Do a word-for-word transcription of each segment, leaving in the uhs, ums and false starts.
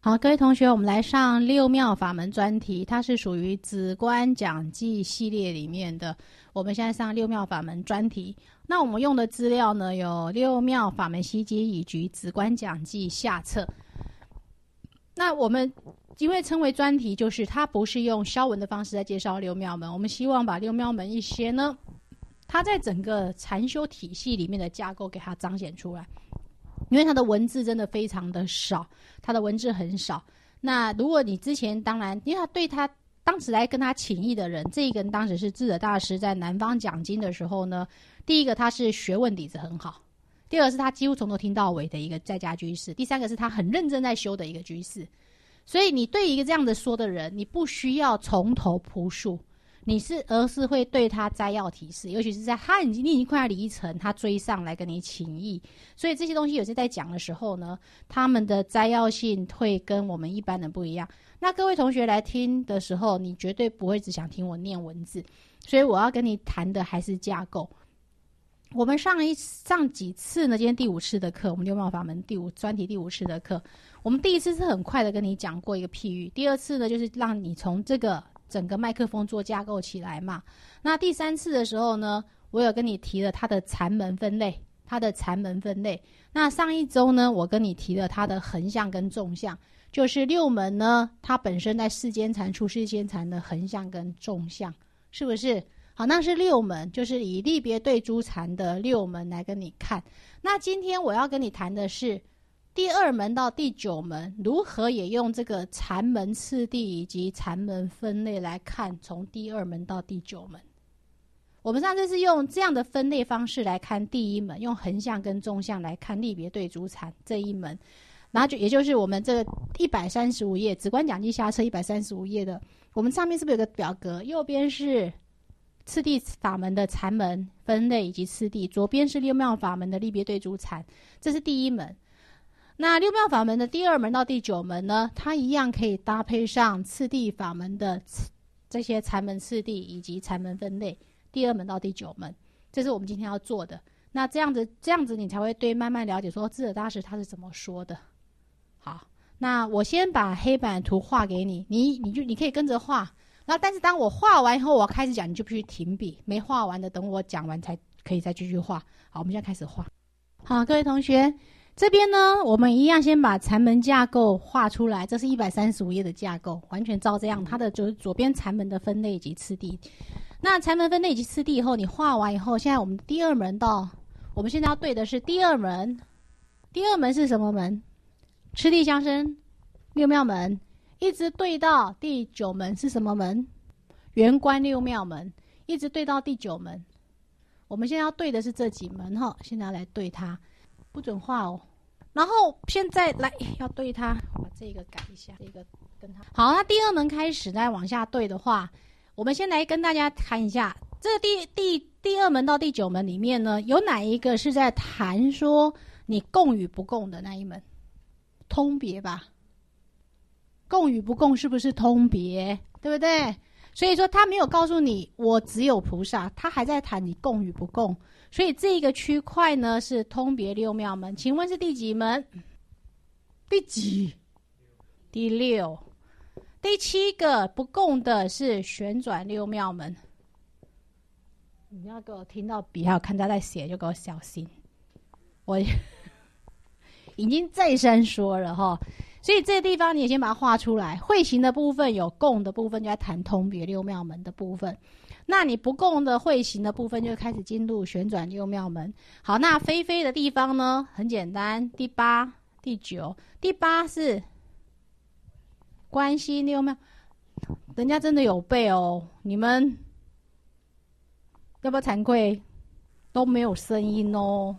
好，各位同学，我们来上六妙法门专题，它是属于止观讲记系列里面的。我们现在上六妙法门专题，那我们用的资料呢有六妙法门西经以及止观讲记下册。那我们因为称为专题，就是它不是用消文的方式在介绍六妙门，我们希望把六妙门一些呢，它在整个禅修体系里面的架构给它彰显出来。因为它的文字真的非常的少，它的文字很少。那如果你之前当然，因为他对他当时来跟他请益的人，这一个人当时是智者大师在南方讲经的时候呢，第一个他是学问底子很好，第二个是他几乎从头听到尾的一个在家居士，第三个是他很认真在修的一个居士。所以你对一个这样的说的人，你不需要从头朴述，你是而是会对他摘要提示，尤其是在他已经你已经快要离城，他追上来跟你请益，所以这些东西有些在讲的时候呢，他们的摘要性会跟我们一般人不一样。那各位同学来听的时候，你绝对不会只想听我念文字，所以我要跟你谈的还是架构。我们上一上几次呢，今天第五次的课，我们六妙法门第五专题第五次的课，我们第一次是很快的跟你讲过一个譬喻，第二次呢就是让你从这个整个麦克风做架构起来嘛。那第三次的时候呢，我有跟你提了它的禅门分类，它的禅门分类。那上一周呢，我跟你提了它的横向跟纵向，就是六门呢，它本身在世间禅、出世间禅的横向跟纵向，是不是？好，那是六门，就是以立别对诸禅的六门来跟你看。那今天我要跟你谈的是第二门到第九门，如何也用这个禅门次第以及禅门分类来看，从第二门到第九门。我们上次是用这样的分类方式来看第一门，用横向跟纵向来看立别对诸禅这一门，然后就也就是我们这个一百三十五页止观讲记下册一百三十五页的，我们上面是不是有个表格？右边是次第法门的禅门分类以及次第，左边是六妙法门的立别对诸禅，这是第一门。那六妙法门的第二门到第九门呢，它一样可以搭配上次第法门的这些禅门次第以及禅门分类，第二门到第九门，这是我们今天要做的。那这样子这样子你才会对慢慢了解说智者大师他是怎么说的。好，那我先把黑板图画给你，你你就你可以跟着画，然后但是当我画完以后我要开始讲，你就必须停笔，没画完的等我讲完才可以再继续画。好，我们现在开始画。好，各位同学，这边呢，我们一样先把禅门架构画出来，这是一百三十五页的架构，完全照这样。它的就是左边禅门的分类以及次第。那禅门分类以及次第以后，你画完以后，现在我们第二门到，我们现在要对的是第二门。第二门是什么门？次第相生六妙门，一直对到第九门是什么门？圆观六妙门，一直对到第九门。我们现在要对的是这几门哈，现在要来对它。不准画哦，然后现在来要对它，把这个改一下，这个跟它好。那第二门开始再往下对的话，我们先来跟大家谈一下，这个第第第二门到第九门里面呢，有哪一个是在谈说你共与不共的那一门？通别吧，共与不共是不是通别？对不对？所以说他没有告诉你我只有菩萨，他还在谈你共与不共。所以这个区块呢是通别六妙门，请问是第几门？第几？第六。第七个不共的是旋转六妙门。你要给我听到笔还有看他在写就给我小心，我已经再三说了齁。所以这个地方你也先把它画出来，会行的部分有共的部分就在谈通别六妙门的部分，那你不共的会行的部分就开始进入旋转六妙门。好，那非非的地方呢很简单，第八第九。第八是关系六妙，人家真的有背哦，你们要不要惭愧？都没有声音哦。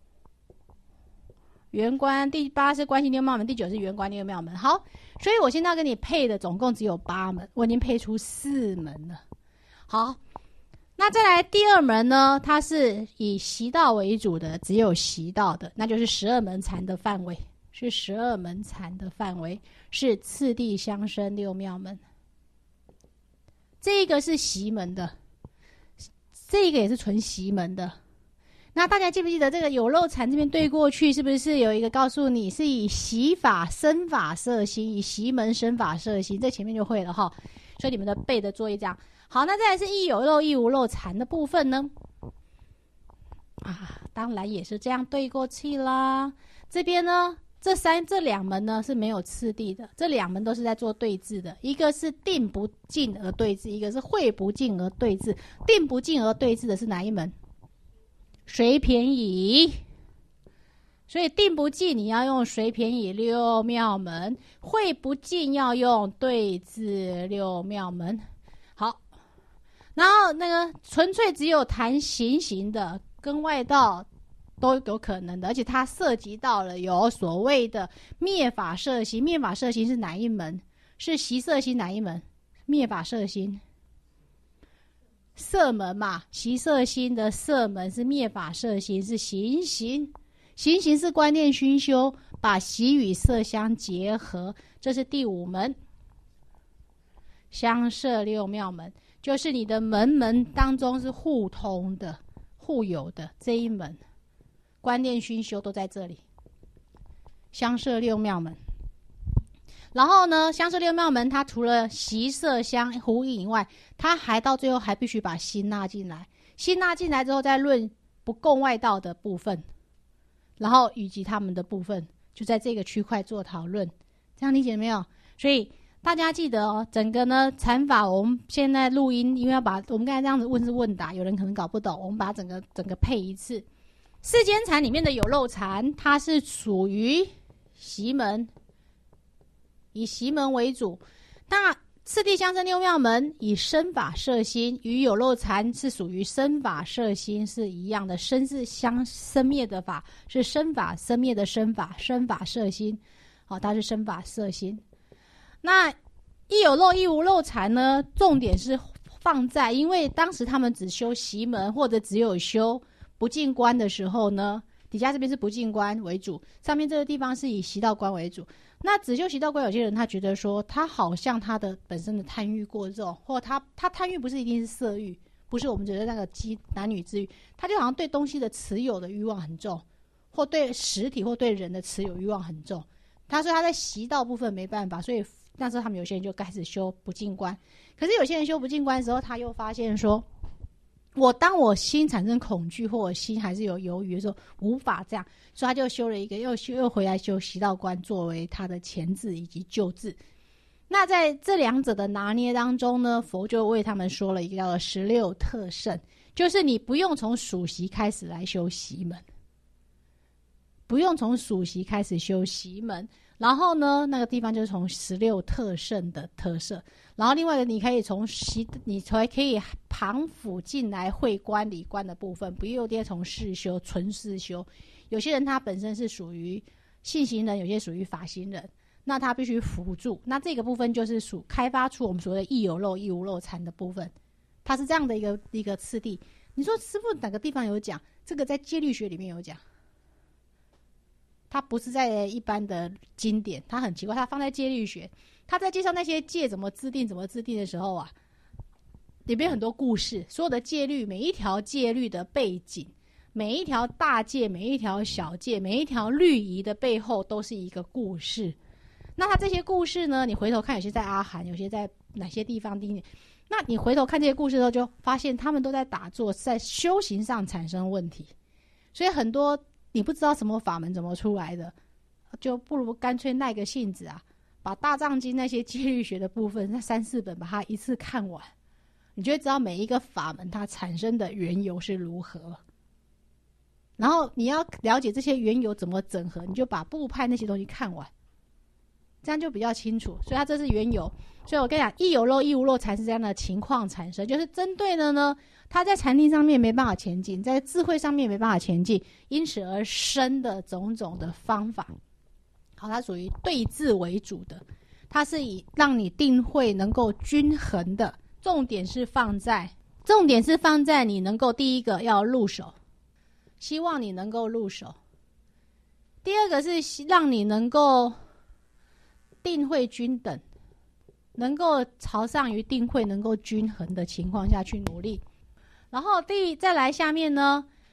圆观第八是关系六妙门，第九是圆观六妙门。好，所以我现在要跟你配的总共只有八门，我已经配出四门了。好，那再来第二门呢，它是以习道为主的，只有习道的，那就是十二门禅的范围，是十二门禅的范围，是次第相生六妙门。这个是习门的，这个也是纯习门的。 那大家记不记得这个有漏禅这边对过去，是不是有一个告诉你是以习法生法摄心，以习门生法摄心，这前面就会了哈。所以你们的背的作业这样。好，那再来是亦有漏亦无漏禅的部分呢？啊，当然也是这样对过去啦。这边呢，这三这两门呢是没有次第的，这两门都是在做对治的，一个是定不进而对治，一个是会不进而对治。定不进而对治的是哪一门？随便倚。所以定不进你要用随便倚六妙门，会不进要用对治六妙门。好，然后那个纯粹只有谈行行的跟外道都有可能的，而且它涉及到了有所谓的灭法摄心。灭法摄心是哪一门？是习摄心哪一门？灭法摄心摄门嘛，习摄心的摄门是灭法摄心，是行行。行行是观念熏修，把习与摄相结合，这是第五门。相摄六妙门，就是你的门门当中是互通的、互有的这一门，观念熏修都在这里。相摄六妙门。然后呢，相摄六妙门，它除了习摄相呼应以外，它还到最后还必须把心纳进来。心纳进来之后，再论不共外道的部分，然后以及他们的部分，就在这个区块做讨论。这样理解没有？所以大家记得哦，整个呢禅法，我们现在录音，因为要把我们刚才这样子问是问答，有人可能搞不懂，我们把整个整个配一次。世间禅里面的有漏禅，它是属于习门。以习门为主，那次第相生六妙门以生法摄心，与有漏禅是属于生法摄心是一样的。生是相生灭的法，是生法生灭的生法，生法摄心，好、哦，它是生法摄心。那亦有漏亦无漏禅呢，重点是放在，因为当时他们只修习门或者只有修不净观的时候呢，底下这边是不净观为主，上面这个地方是以习道观为主。那只修习道观，有些人他觉得说，他好像他的本身的贪欲过重，或他他贪欲不是一定是色欲，不是我们觉得那个鸡男女之欲，他就好像对东西的持有的欲望很重，或对实体或对人的持有欲望很重。他说他在习道部分没办法，所以那时候他们有些人就开始修不净观。可是有些人修不净观的时候，他又发现说，我当我心产生恐惧，或我心还是有犹豫的时候，无法这样，所以他就修了一个，又修又回来修习道观作为他的前置以及旧制。那在这两者的拿捏当中呢，佛就为他们说了一个叫做十六特胜，就是你不用从属习开始来修习门，不用从属习开始修习门，然后呢，那个地方就是从十六特胜的特色。然后另外一个，你可以从习，你才可以旁辅进来会观理观的部分，不用定从事修纯事修。有些人他本身是属于信行人，有些属于法行人，那他必须辅助。那这个部分就是属开发出我们所谓的亦有漏亦无漏禅的部分，它是这样的一个一个次第。你说师父哪个地方有讲？这个在戒律学里面有讲。它不是在一般的经典，它很奇怪，它放在戒律学。他在介绍那些戒怎么制定、怎么制定的时候啊，里面很多故事，所有的戒律，每一条戒律的背景，每一条大戒、每一条小戒、每一条律仪的背后都是一个故事。那他这些故事呢，你回头看，有些在阿含，有些在哪些地方定。那你回头看这些故事的时候，就发现他们都在打坐，在修行上产生问题。所以很多你不知道什么法门怎么出来的，就不如干脆耐个性子啊，把大藏经那些戒律学的部分，那三四本把它一次看完，你就会知道每一个法门它产生的缘由是如何。然后你要了解这些缘由怎么整合，你就把部派那些东西看完，这样就比较清楚。所以它这是缘由。所以我跟你讲，亦有漏亦无漏才是这样的情况产生，就是针对的呢，它在禅定上面没办法前进，在智慧上面没办法前进，因此而生的种种的方法。好，它属于对治为主的，它是以让你定慧能够均衡的，重点是放在重点是放在你能够第一个要入手，希望你能够入手；第二个是让你能够定慧均等，能够朝上于定慧能够均衡的情况下去努力。然后第再来下面呢，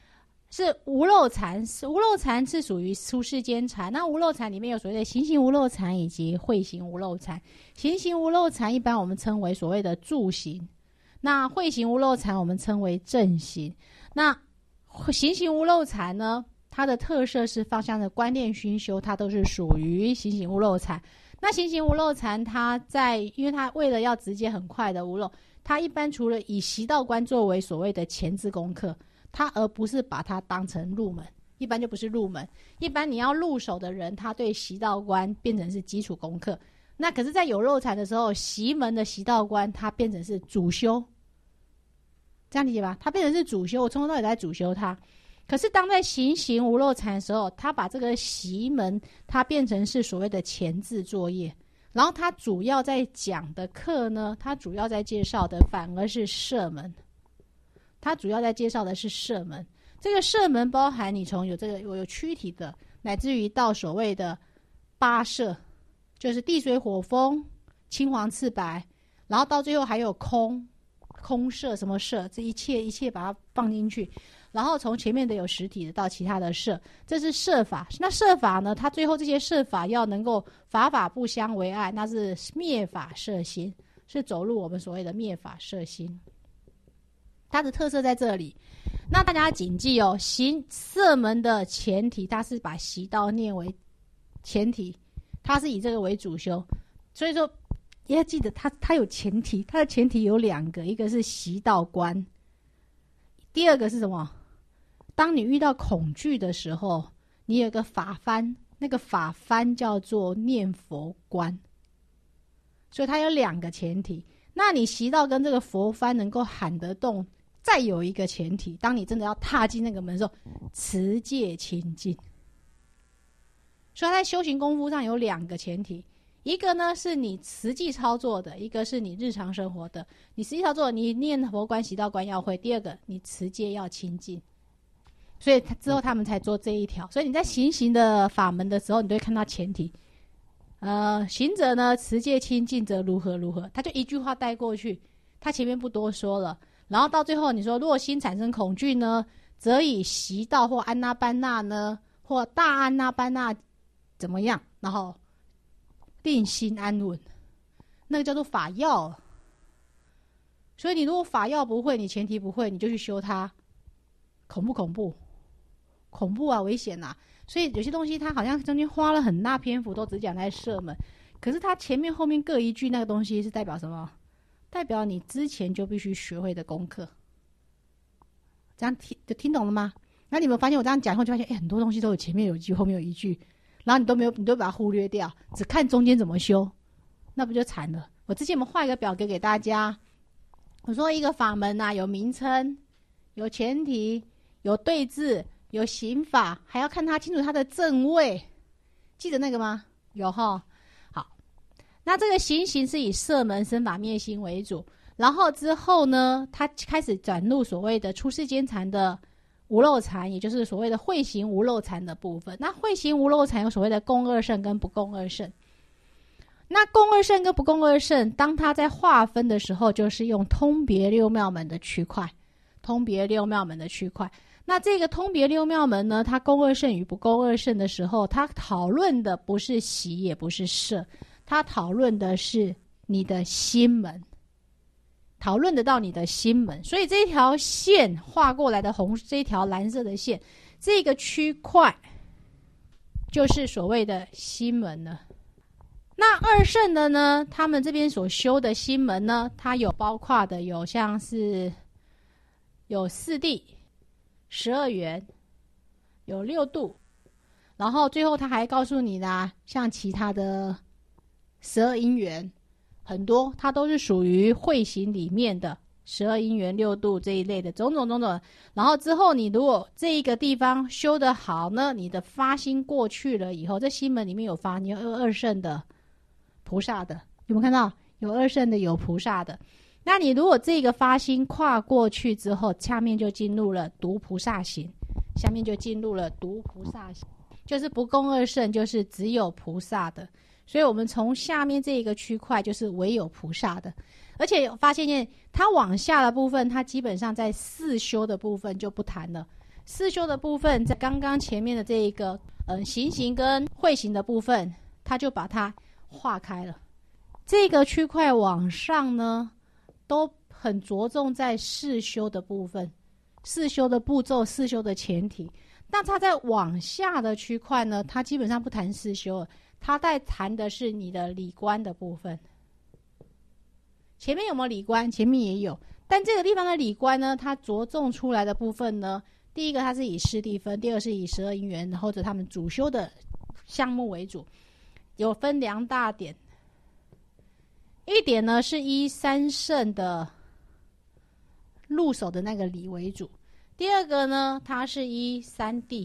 是无漏禅，是无漏禅是属于出世间禅。那无漏禅里面有所谓的行行无漏禅以及会行无漏禅。行行无漏禅一般我们称为所谓的住行，那会行无漏禅我们称为正行。那行行无漏禅呢，它的特色是方向的观念熏修，它都是属于行行无漏禅。那行行无漏禅，它在因为它为了要直接很快的无漏，它一般除了以习道观作为所谓的前置功课，它而不是把它当成入门，一般就不是入门。一般你要入手的人，他对习道观变成是基础功课。那可是在有漏禅的时候，习门的习道观它变成是主修，这样理解吧？它变成是主修，我从头到尾在主修它。可是当在行行无漏禅的时候，他把这个习门它变成是所谓的前置作业，然后他主要在讲的课呢，他主要在介绍的反而是摄门。它主要在介绍的是摄门，这个摄门包含你从有这个有有躯体的，乃至于到所谓的八摄，就是地水火风、青黄赤白，然后到最后还有空空摄什么摄，这一切一切把它放进去，然后从前面的有实体的到其他的摄，这是摄法。那摄法呢，它最后这些摄法要能够法法不相为碍，那是灭法摄心，是走入我们所谓的灭法摄心。它的特色在这里，那大家谨记哦，行摄门的前提，它是把习道念为前提，它是以这个为主修，所以说也要记得它，它有前提，它的前提有两个，一个是习道观，第二个是什么？当你遇到恐惧的时候，你有个法幡，那个法幡叫做念佛观，所以它有两个前提。那你习道跟这个佛幡能够喊得动，再有一个前提，当你真的要踏进那个门的时候，持戒清净。所以在修行功夫上有两个前提，一个呢是你实际操作的，一个是你日常生活的。你实际操作，你念佛观、习道观要会；第二个，你持戒要清净。所以之后他们才做这一条。所以你在行行的法门的时候，你都会看到前提。呃，行者呢，持戒清净则如何如何，他就一句话带过去，他前面不多说了。然后到最后你说，若心产生恐惧呢，则以习道或安那班那呢，或大安那班那怎么样，然后令心安稳，那个叫做法要。所以你如果法要不会，你前提不会，你就去修它，恐不恐怖？恐怖啊，危险啊！所以有些东西它好像中间花了很大篇幅都只讲在摄门，可是它前面后面各一句那个东西是代表什么？代表你之前就必须学会的功课。这样听就听懂了吗？那你们发现我这样讲后就发现，哎，很多东西都有前面有一句，后面有一句，然后你都没有，你都把它忽略掉，只看中间怎么修，那不就惨了？我之前我们画一个表格给大家，我说一个法门啊，有名称，有前提，有对字，有刑法，还要看他清楚他的正位，记得那个吗？有齁。好，那这个行行是以摄门身法灭心为主，然后之后呢，他开始转入所谓的出世间禅的无漏禅，也就是所谓的会行无漏禅的部分。那会行无漏禅有所谓的共二圣跟不共二圣。那共二圣跟不共二圣，当他在划分的时候，就是用通别六妙门的区块，通别六妙门的区块。那这个通别六妙门呢，它共二圣与不共二圣的时候，它讨论的不是习，也不是摄，它讨论的是你的心门，讨论得到你的心门。所以这条线画过来的红，这条蓝色的线，这个区块就是所谓的心门了。那二圣的呢，他们这边所修的心门呢，它有包括的有像是有四谛、十二缘，有六度，然后最后他还告诉你啦，像其他的十二因缘很多，它都是属于会行里面的十二因缘六度这一类的种种种种。然后之后你如果这一个地方修得好呢，你的发心过去了以后，这心门里面有发，你有二圣的菩萨的，有没有看到？有二圣的，有菩萨的。那你如果这个发心跨过去之后，下面就进入了独菩萨行，下面就进入了独菩萨行，就是不共二圣，就是只有菩萨的。所以我们从下面这一个区块就是唯有菩萨的。而且有发现它往下的部分，它基本上在四修的部分就不谈了。 四修的部分在刚刚前面的这一个呃行刑跟会刑的部分，它就把它划开了。这个区块往上呢都很着重在四修的部分，四修的步骤，四修的前提。那它在往下的区块呢，它基本上不谈四修了，它在谈的是你的理观的部分。前面有没有理观？前面也有，但这个地方的理观呢，它着重出来的部分呢，第一个它是以师弟分，第二个是以十二因缘或者他们主修的项目为主，有分两大点。一点呢是依三圣的入手的那个理为主，第二个呢它是依三谛，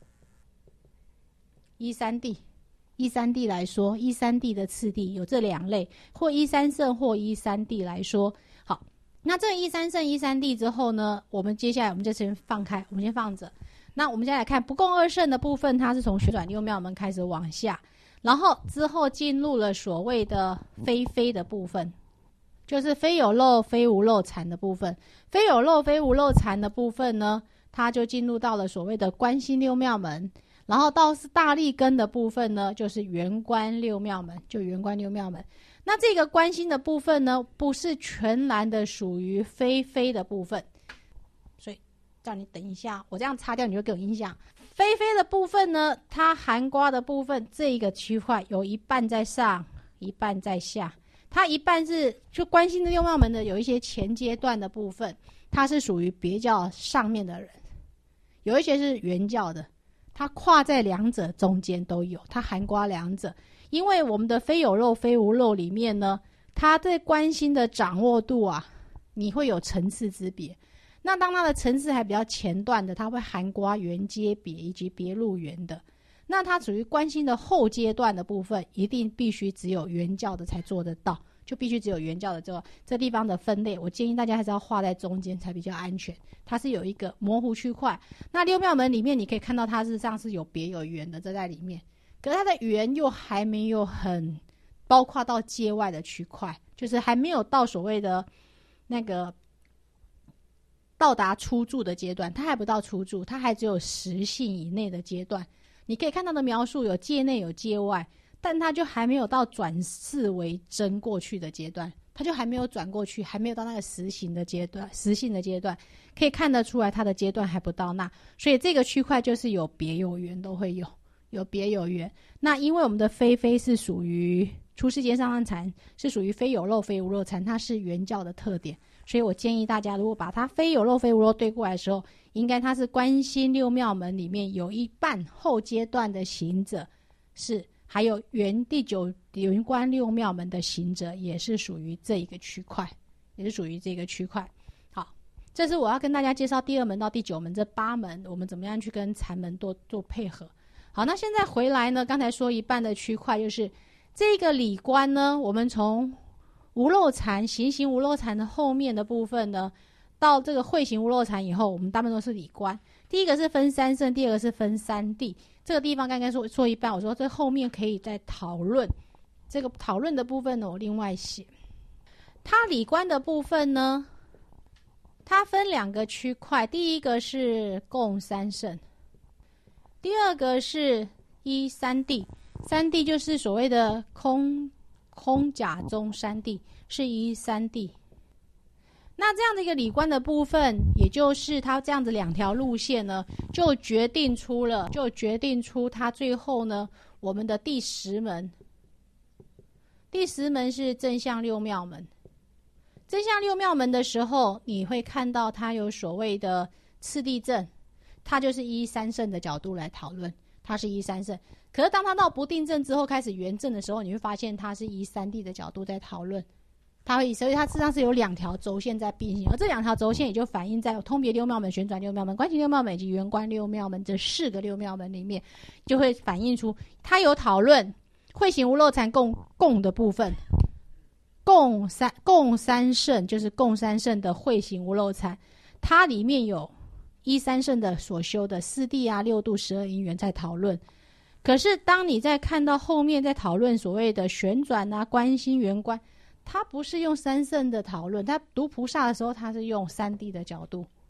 依三谛依三谛来说，依三谛的次第有这两类，或依三圣或依三谛来说。好，那这依三圣依三谛之后呢，我们接下来我们就先放开，我们先放着。那我们现在来看不共二圣的部分，它是从旋转六妙门开始往下，然后之后进入了所谓的非非的部分，就是非有漏非无漏禅的部分。非有漏非无漏禅的部分呢，它就进入到了所谓的观心六妙门，然后到是大利根的部分呢，就是圆观六妙门，就圆观六妙门。那这个观心的部分呢，不是全然的属于非非的部分，所以叫你等一下，我这样擦掉你就给我印象。非非的部分呢，它含瓜的部分这一个区块有一半在上，一半在下。它一半是就观心的六妙门的有一些前阶段的部分，它是属于比较上面的人，有一些是原教的，它跨在两者中间都有，它含瓜两者。因为我们的非有漏非无漏里面呢，它对观心的掌握度啊，你会有层次之别。那当它的层次还比较前段的，它会含瓜原阶别以及别入缘的。那它属于观心的后阶段的部分，一定必须只有原教的才做得到，就必须只有原教的这个这地方的分类，我建议大家还是要画在中间才比较安全。它是有一个模糊区块。那六妙门里面你可以看到它事实上是有别有缘的，这在里面，可是它的缘又还没有很包括到界外的区块，就是还没有到所谓的那个到达初住的阶段，它还不到初住，它还只有实性以内的阶段。你可以看到的描述有界内有界外，但它就还没有到转世为真过去的阶段，它就还没有转过去，还没有到那个实行的阶段，实性的阶段，可以看得出来它的阶段还不到那，所以这个区块就是有别有缘都会有，有别有缘。那因为我们的非非是属于出世间上上禅，是属于非有漏非无漏禅，它是原教的特点，所以我建议大家如果把它非有漏非无漏对过来的时候，应该它是观心六妙门里面有一半后阶段的行者是，还有原第九圆观六妙门的行者也是属于这一个区块，也是属于这个区块。好，这是我要跟大家介绍第二门到第九门这八门，我们怎么样去跟禅门做做配合。好，那现在回来呢，刚才说一半的区块就是这个理观呢，我们从无漏禅行行无漏禅的后面的部分呢，到这个会行无漏禅以后，我们大部分都是理观。第一个是分三圣，第二个是分三谛。这个地方刚刚说说一半，我说这后面可以再讨论。这个讨论的部分呢，我另外写。它理观的部分呢，它分两个区块，第一个是共三圣，第二个是依三谛。三谛就是所谓的空空假中三谛，是依三谛。那这样的一个理观的部分，也就是它这样子两条路线呢，就决定出了，就决定出它最后呢，我们的第十门，第十门是正向六妙门。正向六妙门的时候，你会看到它有所谓的次第正，它就是依三圣的角度来讨论，它是依三圣。可是当它到不定正之后开始圆正的时候，你会发现它是依三谛的角度在讨论。它会，所以它实际上是有两条轴线在并行，而这两条轴线也就反映在通别六妙门、旋转六妙门、观行六妙门以及圆观六妙门这四个六妙门里面，就会反映出它有讨论会行无漏禅共共的部分，共三共三圣就是共三圣的会行无漏禅，它里面有依三圣的所修的四谛啊、六度、十二因缘在讨论。可是当你在看到后面在讨论所谓的旋转啊、观心、圆观，他不是用三圣的讨论，他读菩萨的时候他是用三谛的角度，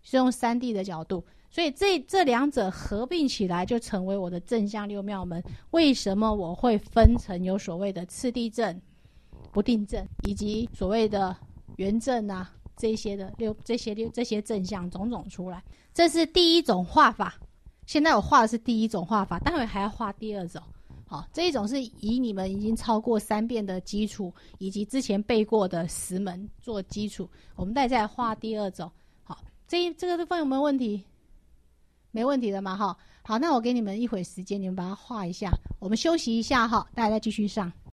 是用三 D 的角度，所以这这两者合并起来就成为我的正向六妙门。为什么我会分成有所谓的次第正、不定正，以及所谓的圆正啊这些的六这些六这些正向种种出来？这是第一种画法。现在我画的是第一种画法，待会还要画第二种。好，这一种是以你们已经超过三遍的基础，以及之前背过的十门做基础。我们再再来画第二种。好，这这个地方有没有问题？没问题的嘛，哈。好，那我给你们一会时间，你们把它画一下。我们休息一下哈，大家再继续上。